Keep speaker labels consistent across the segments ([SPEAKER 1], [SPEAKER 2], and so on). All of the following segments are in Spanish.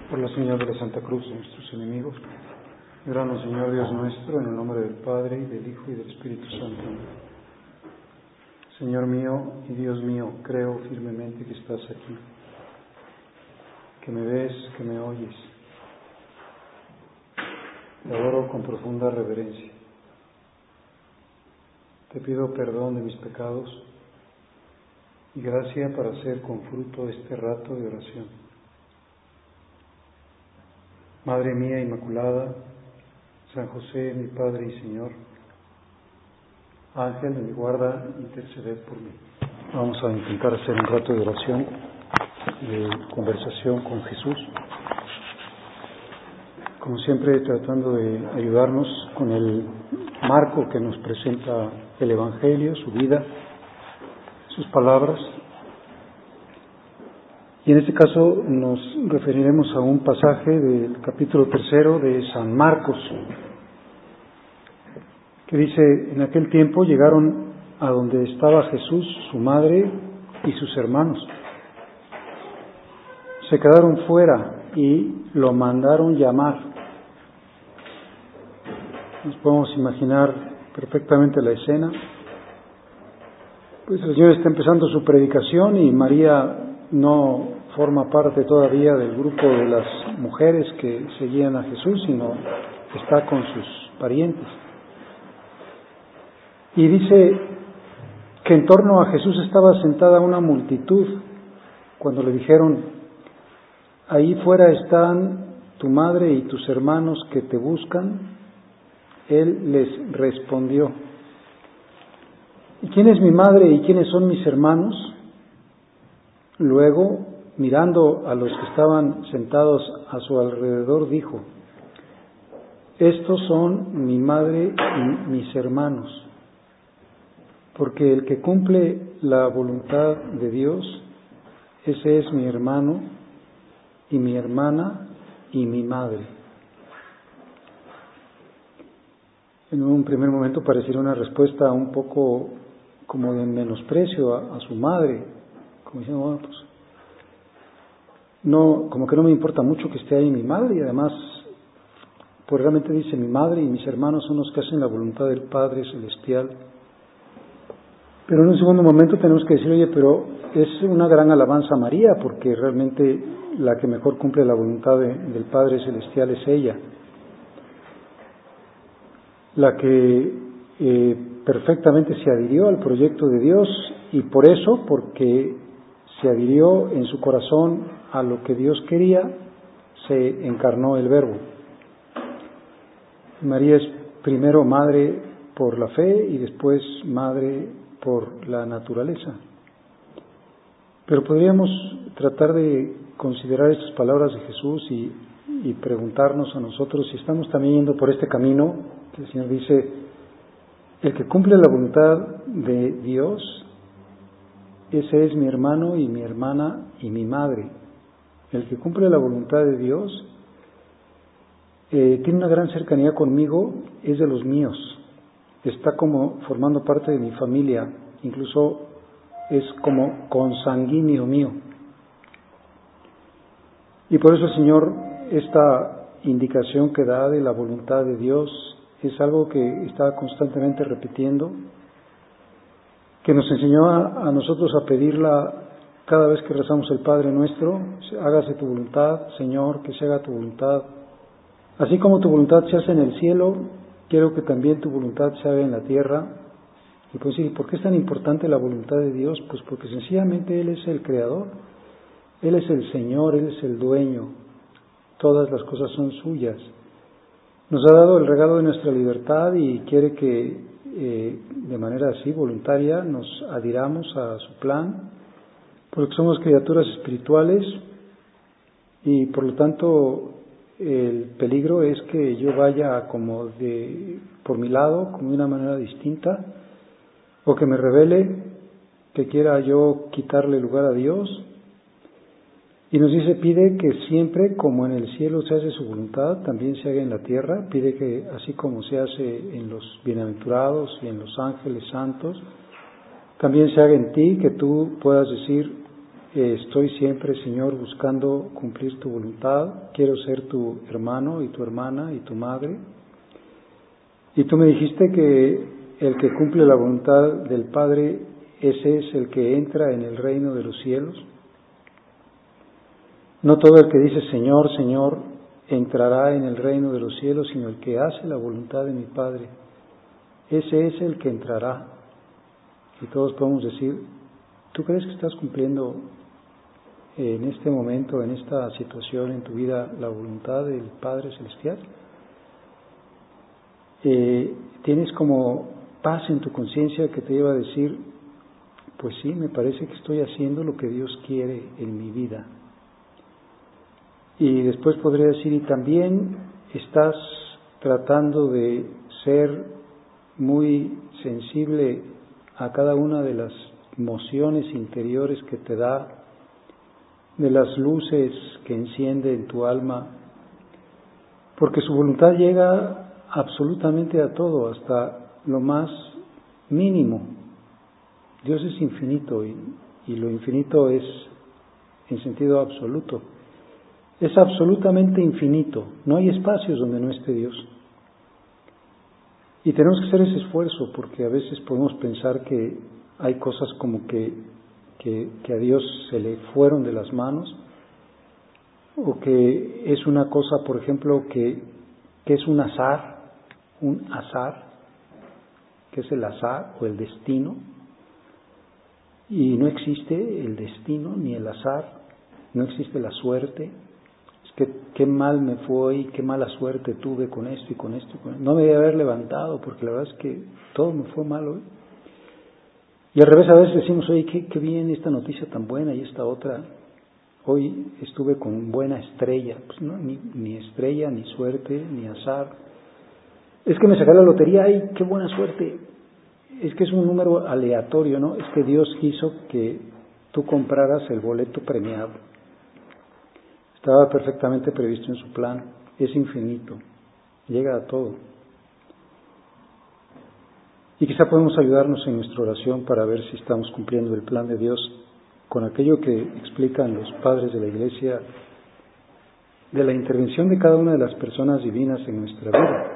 [SPEAKER 1] Por la señal de la Santa Cruz de nuestros enemigos, líbranos, Señor Dios nuestro, en el nombre del Padre, y del Hijo, y del Espíritu Santo. Señor mío y Dios mío, creo firmemente que estás aquí, que me ves, que me oyes. Te adoro con profunda reverencia. Te pido perdón de mis pecados y gracia para hacer con fruto este rato de oración. Madre mía Inmaculada, San José, mi Padre y Señor, Ángel de mi guarda, interceded por mí. Vamos a intentar hacer un rato de oración, de conversación con Jesús. Como siempre, tratando de ayudarnos con el marco que nos presenta el Evangelio, su vida, sus palabras. Y en este caso nos referiremos a un pasaje del capítulo 3 de San Marcos, que dice: en aquel tiempo llegaron a donde estaba Jesús, su madre y sus hermanos. Se quedaron fuera y lo mandaron llamar. Nos podemos imaginar perfectamente la escena. Pues el Señor está empezando su predicación y María no forma parte todavía del grupo de las mujeres que seguían a Jesús, sino está con sus parientes. Y dice que en torno a Jesús estaba sentada una multitud. Cuando le dijeron: ahí fuera están tu madre y tus hermanos que te buscan, Él les respondió: ¿y quién es mi madre y quiénes son mis hermanos? Luego, mirando a los que estaban sentados a su alrededor, dijo: estos son mi madre y mis hermanos, porque el que cumple la voluntad de Dios, ese es mi hermano y mi hermana y mi madre. En un primer momento pareciera una respuesta un poco como de menosprecio a su madre, como diciendo: bueno, pues no, como que no me importa mucho que esté ahí mi madre, y además pues realmente dice: mi madre y mis hermanos son los que hacen la voluntad del Padre Celestial. Pero en un segundo momento tenemos que decir: oye, pero es una gran alabanza a María, porque realmente la que mejor cumple la voluntad del Padre Celestial es ella, la que perfectamente se adhirió al proyecto de Dios, y por eso, porque se adhirió en su corazón a lo que Dios quería, se encarnó el Verbo. María es primero madre por la fe y después madre por la naturaleza. Pero podríamos tratar de considerar estas palabras de Jesús y preguntarnos a nosotros si estamos también yendo por este camino que el Señor dice: el que cumple la voluntad de Dios, ese es mi hermano y mi hermana y mi madre. El que cumple la voluntad de Dios tiene una gran cercanía conmigo, es de los míos, está como formando parte de mi familia, incluso es como consanguíneo mío. Y por eso el Señor, esta indicación que da de la voluntad de Dios, es algo que está constantemente repitiendo, que nos enseñó a nosotros a pedirla cada vez que rezamos el Padre Nuestro: hágase tu voluntad, Señor, que se haga tu voluntad. Así como tu voluntad se hace en el cielo, quiero que también tu voluntad se haga en la tierra. Y pues sí, ¿por qué es tan importante la voluntad de Dios? Pues porque sencillamente Él es el Creador, Él es el Señor, Él es el dueño, todas las cosas son suyas. Nos ha dado el regalo de nuestra libertad y quiere que de manera así voluntaria nos adhiramos a su plan, porque somos criaturas espirituales y por lo tanto el peligro es que yo vaya como por mi lado, como de una manera distinta, o que me rebele, que quiera yo quitarle lugar a Dios. Y nos dice: pide que siempre, como en el cielo se hace su voluntad, también se haga en la tierra. Pide que así como se hace en los bienaventurados y en los ángeles santos, también se haga en ti, que tú puedas decir: estoy siempre, Señor, buscando cumplir tu voluntad. Quiero ser tu hermano y tu hermana y tu madre. Y tú me dijiste que el que cumple la voluntad del Padre, ese es el que entra en el reino de los cielos. No todo el que dice Señor, Señor, entrará en el reino de los cielos, sino el que hace la voluntad de mi Padre. Ese es el que entrará. Y todos podemos decir, ¿tú crees que estás cumpliendo en este momento, en esta situación, en tu vida, la voluntad del Padre Celestial? ¿Tienes como paz en tu conciencia que te lleva a decir, pues sí, me parece que estoy haciendo lo que Dios quiere en mi vida? Y después podría decir, y también estás tratando de ser muy sensible a cada una de las emociones interiores que te da, de las luces que enciende en tu alma, porque su voluntad llega absolutamente a todo, hasta lo más mínimo. Dios es infinito y lo infinito es en sentido absoluto. Es absolutamente infinito, no hay espacios donde no esté Dios. Y tenemos que hacer ese esfuerzo, porque a veces podemos pensar que hay cosas como que a Dios se le fueron de las manos, o que es una cosa, por ejemplo, que es un azar, que es el azar o el destino, y no existe el destino ni el azar, no existe la suerte. Es que qué mal me fue y qué mala suerte tuve con esto y con esto. No me debía haber levantado, porque la verdad es que todo me fue mal hoy. Y al revés, a veces decimos, oye, qué bien esta noticia tan buena y esta otra. Hoy estuve con buena estrella. Pues no, ni estrella, ni suerte, ni azar. Es que me saqué la lotería, ¡ay, qué buena suerte! Es que es un número aleatorio, ¿no? Es que Dios quiso que tú compraras el boleto premiado. Estaba perfectamente previsto en su plan, es infinito, llega a todo. Y quizá podemos ayudarnos en nuestra oración para ver si estamos cumpliendo el plan de Dios con aquello que explican los padres de la Iglesia de la intervención de cada una de las personas divinas en nuestra vida.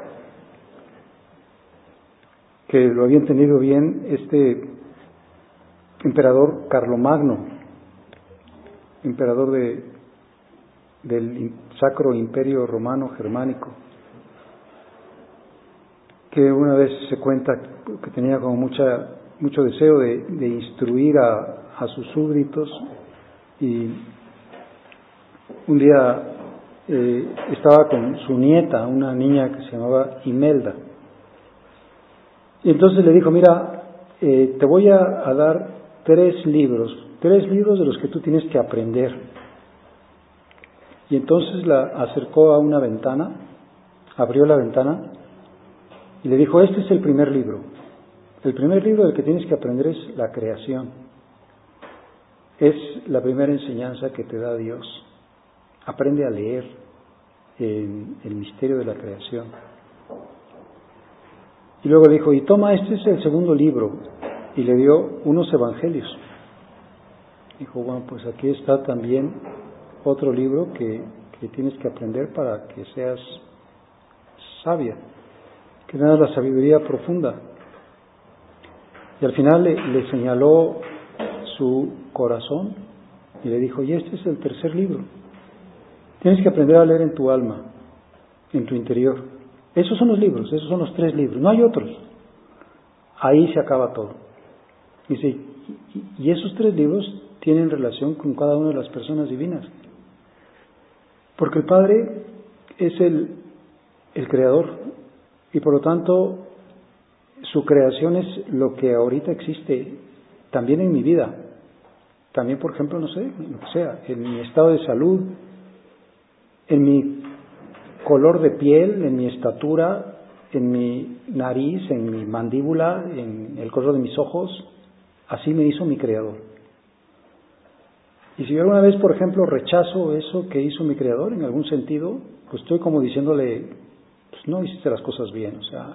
[SPEAKER 1] Que lo había entendido bien este emperador Carlomagno, emperador del Sacro Imperio Romano Germánico, que una vez se cuenta que tenía como mucho deseo de instruir a sus súbditos, y un día estaba con su nieta, una niña que se llamaba Imelda, y entonces le dijo, mira, te voy a dar 3 libros de los que tú tienes que aprender. Y entonces la acercó a una ventana, abrió la ventana y le dijo, este es el primer libro. El primer libro del que tienes que aprender es la creación. Es la primera enseñanza que te da Dios. Aprende a leer el misterio de la creación. Y luego le dijo, y toma, este es el segundo libro. Y le dio unos evangelios. Dijo, bueno, pues aquí está también otro libro que tienes que aprender para que seas sabia, que tengas la sabiduría profunda. Y al final le señaló su corazón y le dijo, y este es el tercer libro. Tienes que aprender a leer en tu alma, en tu interior. Esos son los libros, esos son los 3 libros, no hay otros. Ahí se acaba todo. Dice, y esos 3 libros tienen relación con cada una de las personas divinas. Porque el Padre es el Creador, y por lo tanto su creación es lo que ahorita existe también en mi vida. También, por ejemplo, no sé, lo que sea, en mi estado de salud, en mi color de piel, en mi estatura, en mi nariz, en mi mandíbula, en el color de mis ojos. Así me hizo mi Creador. Y si yo alguna vez, por ejemplo, rechazo eso que hizo mi Creador en algún sentido, pues estoy como diciéndole, pues no hiciste las cosas bien, o sea,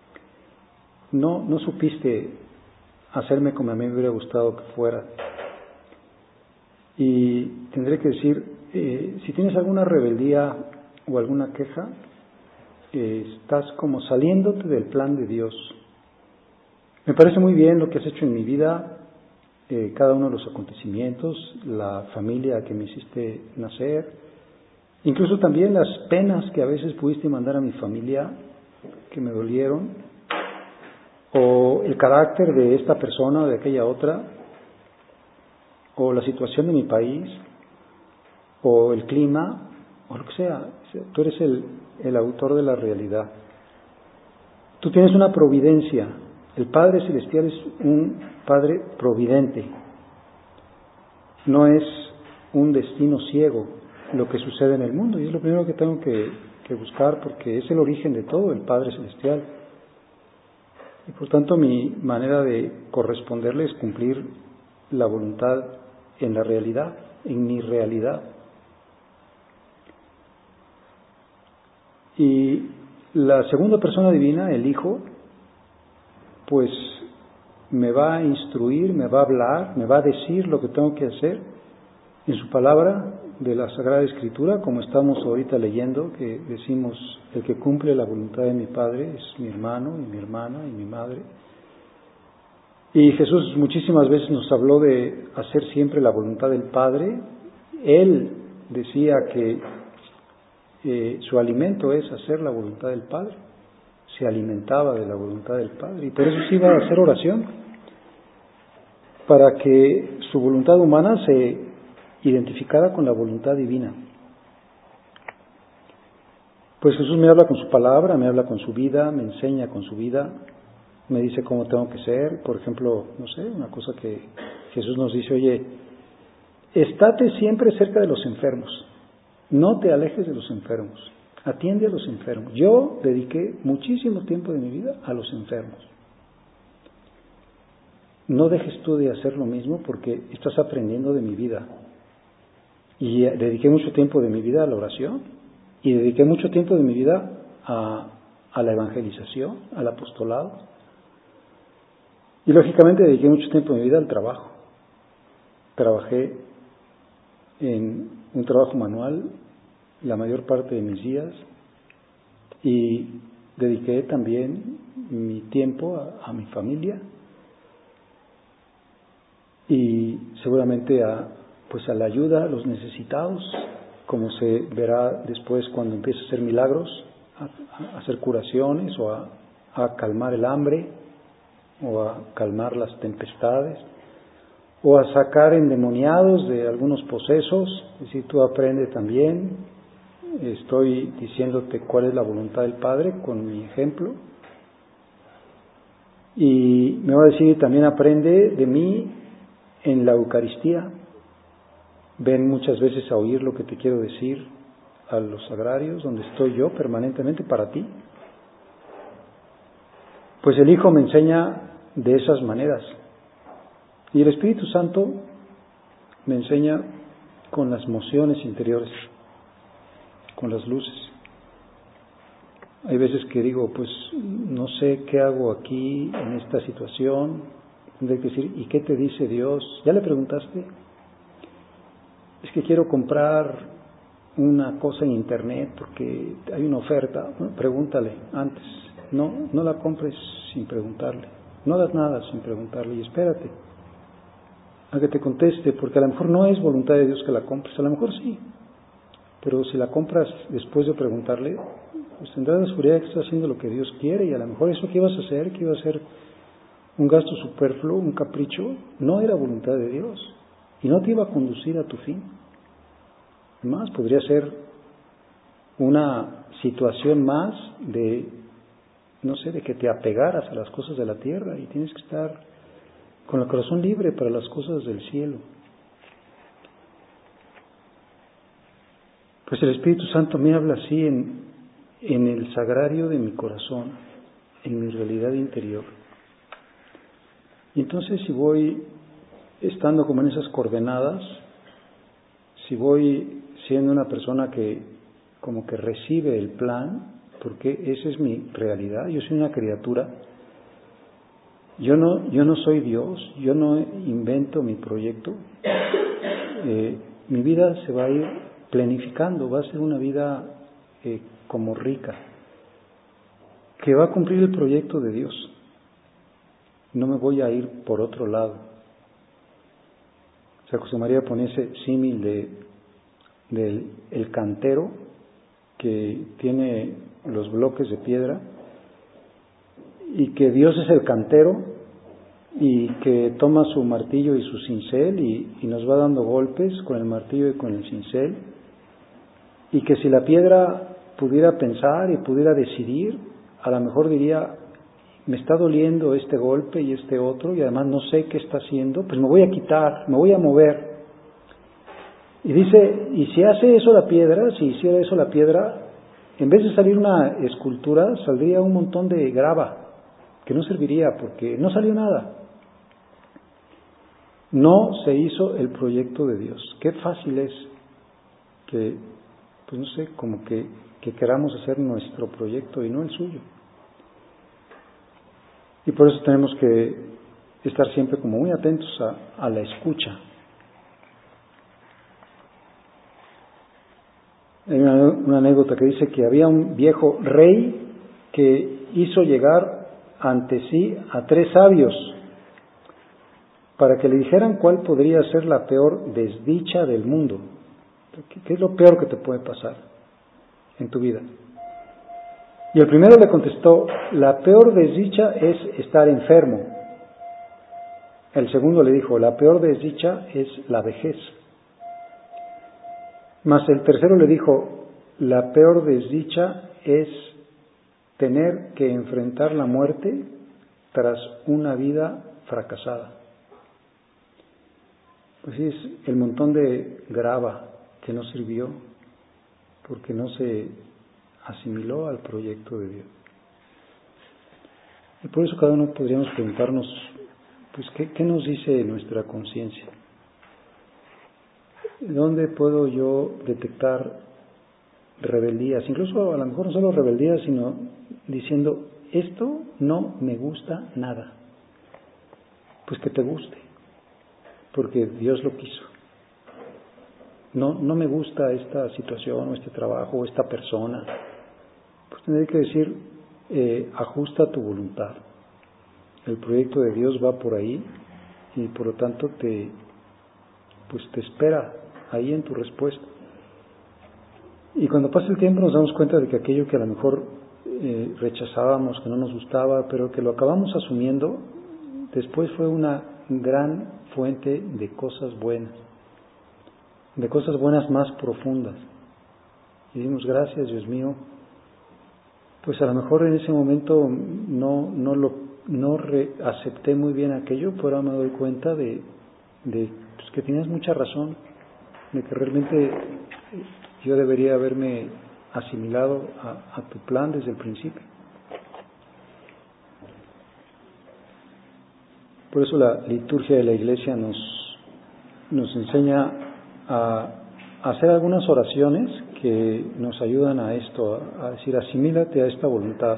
[SPEAKER 1] no supiste hacerme como a mí me hubiera gustado que fuera. Y tendré que decir, si tienes alguna rebeldía o alguna queja, estás como saliéndote del plan de Dios. Me parece muy bien lo que has hecho en mi vida, cada uno de los acontecimientos, la familia que me hiciste nacer, incluso también las penas que a veces pudiste mandar a mi familia, que me dolieron, o el carácter de esta persona o de aquella otra, o la situación de mi país, o el clima, o lo que sea. Tú eres el autor de la realidad. Tú tienes una providencia. El Padre Celestial es un Padre providente. No es un destino ciego lo que sucede en el mundo. Y es lo primero que tengo que buscar, porque es el origen de todo, el Padre Celestial. Y por tanto mi manera de corresponderle es cumplir la voluntad en la realidad, en mi realidad. Y la segunda persona divina, el Hijo, pues me va a instruir, me va a hablar, me va a decir lo que tengo que hacer en su palabra de la Sagrada Escritura, como estamos ahorita leyendo, que decimos, el que cumple la voluntad de mi Padre es mi hermano y mi hermana y mi madre. Y Jesús muchísimas veces nos habló de hacer siempre la voluntad del Padre. Él decía que su alimento es hacer la voluntad del Padre. Se alimentaba de la voluntad del Padre y por eso se iba a hacer oración, para que su voluntad humana se identificara con la voluntad divina. Pues Jesús me habla con su palabra, me habla con su vida, me enseña con su vida, me dice cómo tengo que ser. Por ejemplo, no sé, una cosa que Jesús nos dice, oye, estate siempre cerca de los enfermos, no te alejes de los enfermos, atiende a los enfermos. Yo dediqué muchísimo tiempo de mi vida a los enfermos. No dejes tú de hacer lo mismo porque estás aprendiendo de mi vida. Y dediqué mucho tiempo de mi vida a la oración y dediqué mucho tiempo de mi vida a la evangelización, al apostolado. Y lógicamente dediqué mucho tiempo de mi vida al trabajo. Trabajé en un trabajo manual la mayor parte de mis días y dediqué también mi tiempo a mi familia y seguramente a la ayuda a los necesitados, como se verá después cuando empiece a hacer milagros, a hacer curaciones o a calmar el hambre o a calmar las tempestades o a sacar endemoniados de algunos posesos. Es decir, tú aprende también. Estoy diciéndote cuál es la voluntad del Padre con mi ejemplo. Y me va a decir también aprende de mí en la Eucaristía. Ven muchas veces a oír lo que te quiero decir a los sagrarios, donde estoy yo permanentemente para ti. Pues el Hijo me enseña de esas maneras. Y el Espíritu Santo me enseña con las mociones interiores, con las luces. Hay veces que digo, pues no sé qué hago aquí en esta situación. Tendré que decir, ¿y qué te dice Dios? ¿Ya le preguntaste? Es que quiero comprar una cosa en internet porque hay una oferta. Bueno, pregúntale antes. No la compres sin preguntarle. No hagas nada sin preguntarle y espérate a que te conteste, porque a lo mejor no es voluntad de Dios que la compres, a lo mejor sí, pero si la compras después de preguntarle, pues tendrás la seguridad de que estás haciendo lo que Dios quiere, y a lo mejor eso que ibas a hacer, que iba a ser un gasto superfluo, un capricho, no era voluntad de Dios y no te iba a conducir a tu fin. Además, podría ser una situación más de que te apegaras a las cosas de la tierra, y tienes que estar con el corazón libre para las cosas del cielo. Pues el Espíritu Santo me habla así en el sagrario de mi corazón, en mi realidad interior. Y entonces, si voy estando como en esas coordenadas, si voy siendo una persona que como que recibe el plan, porque esa es mi realidad, yo soy una criatura, yo no soy Dios, yo no invento mi proyecto, mi vida se va a ir planificando, va a ser una vida como rica, que va a cumplir el proyecto de Dios. No me voy a ir por otro lado. San José María pone ese símil del cantero que tiene los bloques de piedra y que Dios es el cantero y que toma su martillo y su cincel y nos va dando golpes con el martillo y con el cincel, y que si la piedra pudiera pensar y pudiera decidir, a lo mejor diría: me está doliendo este golpe y este otro, y además no sé qué está haciendo, pues me voy a quitar, me voy a mover. Y dice, y si hace eso la piedra, si hiciera eso la piedra, en vez de salir una escultura, saldría un montón de grava, que no serviría porque no salió nada. No se hizo el proyecto de Dios. Qué fácil es que, pues no sé, como que queramos hacer nuestro proyecto y no el suyo. Y por eso tenemos que estar siempre como muy atentos a la escucha. Hay una anécdota que dice que había un viejo rey que hizo llegar ante sí a 3 sabios para que le dijeran cuál podría ser la peor desdicha del mundo. ¿Qué es lo peor que te puede pasar en tu vida? Y el primero le contestó: la peor desdicha es estar enfermo. El segundo le dijo: la peor desdicha es la vejez. Mas el tercero le dijo: la peor desdicha es tener que enfrentar la muerte tras una vida fracasada. Pues sí, es el montón de grava que no sirvió porque no se asimiló al proyecto de Dios. Y por eso cada uno podríamos preguntarnos, pues, ¿qué nos dice nuestra conciencia? ¿Dónde puedo yo detectar rebeldías? Incluso a lo mejor no solo rebeldías, sino diciendo: esto no me gusta nada. Pues que te guste, porque Dios lo quiso. No me gusta esta situación, o este trabajo, o esta persona. Pues tendré que decir: ajusta tu voluntad. El proyecto de Dios va por ahí y por lo tanto te espera ahí en tu respuesta. Y cuando pasa el tiempo nos damos cuenta de que aquello que a lo mejor rechazábamos, que no nos gustaba, pero que lo acabamos asumiendo, después fue una gran fuente de cosas buenas más profundas. Y dimos: gracias, Dios mío. Pues a lo mejor en ese momento no acepté muy bien aquello, pero ahora me doy cuenta de pues, que tenías mucha razón, de que realmente yo debería haberme asimilado a tu plan desde el principio. Por eso la liturgia de la Iglesia nos enseña a hacer algunas oraciones que nos ayudan a esto, a decir: asimílate a esta voluntad.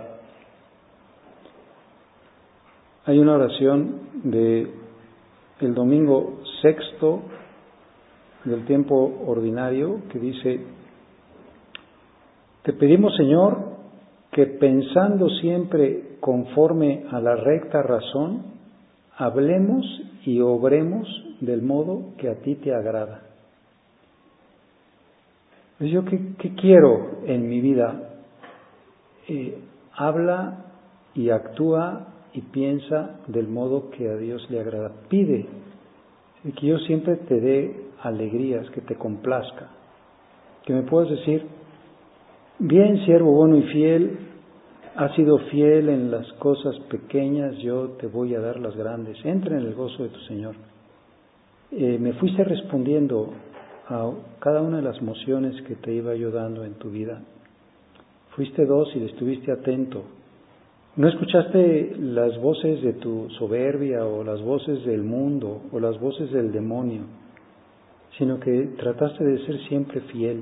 [SPEAKER 1] Hay una oración del domingo 6 del tiempo ordinario que dice: te pedimos, Señor, que pensando siempre conforme a la recta razón, hablemos y obremos del modo que a ti te agrada. Pues yo, ¿qué quiero en mi vida? Habla y actúa y piensa del modo que a Dios le agrada. Pide que yo siempre te dé alegrías, que te complazca, que me puedas decir: bien, siervo bueno y fiel, has sido fiel en las cosas pequeñas, yo te voy a dar las grandes. Entra en el gozo de tu Señor. Me fuiste respondiendo a cada una de las mociones que te iba yo dando en tu vida. Fuiste dócil, estuviste atento. No escuchaste las voces de tu soberbia o las voces del mundo o las voces del demonio, sino que trataste de ser siempre fiel.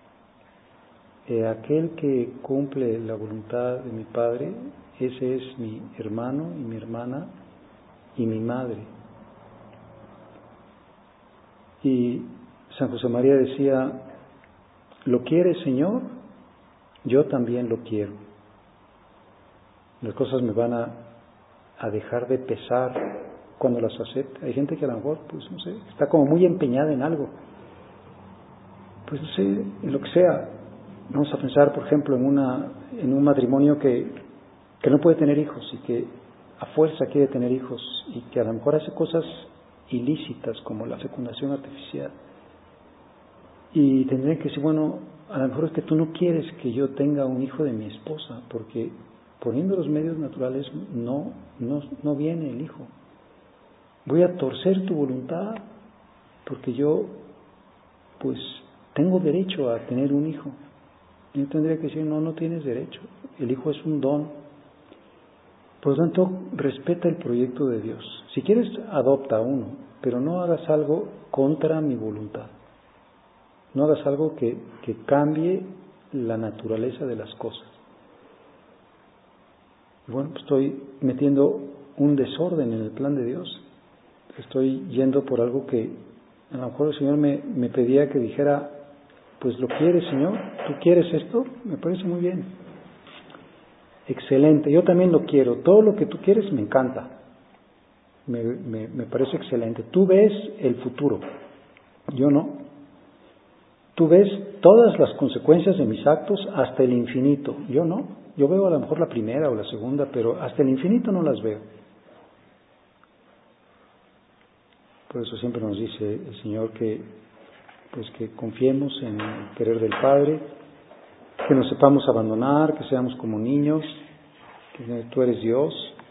[SPEAKER 1] Aquel que cumple la voluntad de mi Padre, ese es mi hermano y mi hermana y mi madre. Y San José María decía: ¿lo quieres, Señor? Yo también lo quiero. Las cosas me van a dejar de pesar cuando las acepte. Hay gente que a lo mejor, pues no sé, está como muy empeñada en algo. Pues no sé, en lo que sea. Vamos a pensar, por ejemplo, en un matrimonio que no puede tener hijos y que a fuerza quiere tener hijos y que a lo mejor hace cosas ilícitas como la fecundación artificial. Y tendría que decir, bueno, a lo mejor es que tú no quieres que yo tenga un hijo de mi esposa, porque poniendo los medios naturales no viene el hijo. Voy a torcer tu voluntad porque yo, pues, tengo derecho a tener un hijo. Yo tendría que decir, no tienes derecho. El hijo es un don. Por lo tanto, respeta el proyecto de Dios. Si quieres, adopta uno, pero no hagas algo contra mi voluntad. No hagas algo que cambie la naturaleza de las cosas. Bueno, pues estoy metiendo un desorden en el plan de Dios. Estoy yendo por algo que a lo mejor el Señor me pedía que dijera: pues lo quieres, Señor, ¿tú quieres esto? Me parece muy bien. Excelente, yo también lo quiero. Todo lo que tú quieres me encanta. Me parece excelente. Tú ves el futuro, yo no. Tú ves todas las consecuencias de mis actos hasta el infinito, yo no. Yo veo a lo mejor la primera o la segunda, pero hasta el infinito no las veo. Por eso siempre nos dice el Señor que confiemos en el querer del Padre, que nos sepamos abandonar, que seamos como niños, que tú eres Dios,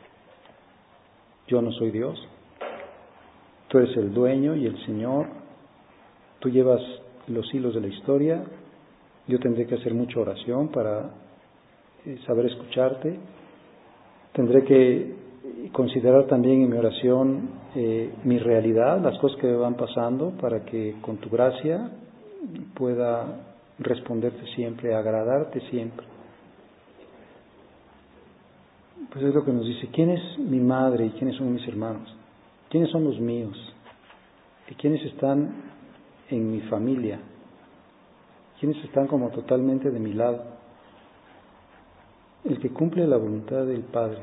[SPEAKER 1] yo no soy Dios, tú eres el dueño y el Señor, tú llevas los hilos de la historia, yo tendré que hacer mucha oración para saber escucharte, tendré que considerar también en mi oración mi realidad, las cosas que me van pasando, para que con tu gracia pueda responderte siempre, agradarte siempre. Pues es lo que nos dice: ¿quién es mi madre y quiénes son mis hermanos? ¿Quiénes son los míos? ¿Y quiénes están en mi familia? ¿Quiénes están como totalmente de mi lado? El que cumple la voluntad del Padre,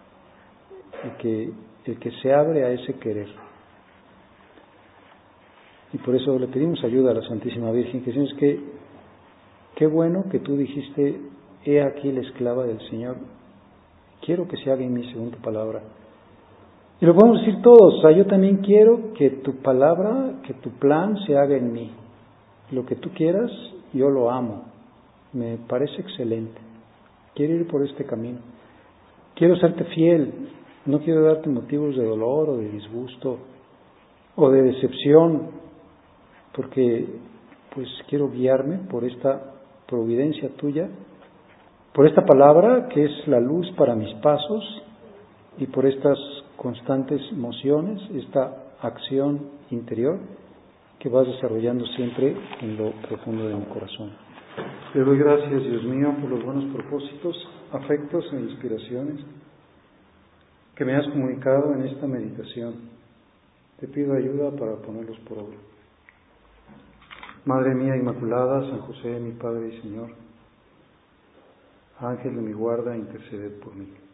[SPEAKER 1] el que se abre a ese querer. Y por eso le pedimos ayuda a la Santísima Virgen, que decimos que qué bueno que tú dijiste: he aquí la esclava del Señor, quiero que se haga en mí según tu palabra. Y lo podemos decir todos: o sea, yo también quiero que tu palabra, que tu plan se haga en mí. Lo que tú quieras, yo lo amo, me parece excelente, quiero ir por este camino, quiero serte fiel, no quiero darte motivos de dolor o de disgusto o de decepción, porque pues quiero guiarme por esta providencia tuya, por esta palabra que es la luz para mis pasos y por estas constantes mociones, esta acción interior que vas desarrollando siempre en lo profundo de mi corazón. Te doy gracias, Dios mío, por los buenos propósitos, afectos e inspiraciones que me has comunicado en esta meditación. Te pido ayuda para ponerlos por obra. Madre mía Inmaculada, San José, mi Padre y Señor, Ángel de mi guarda, interceded por mí.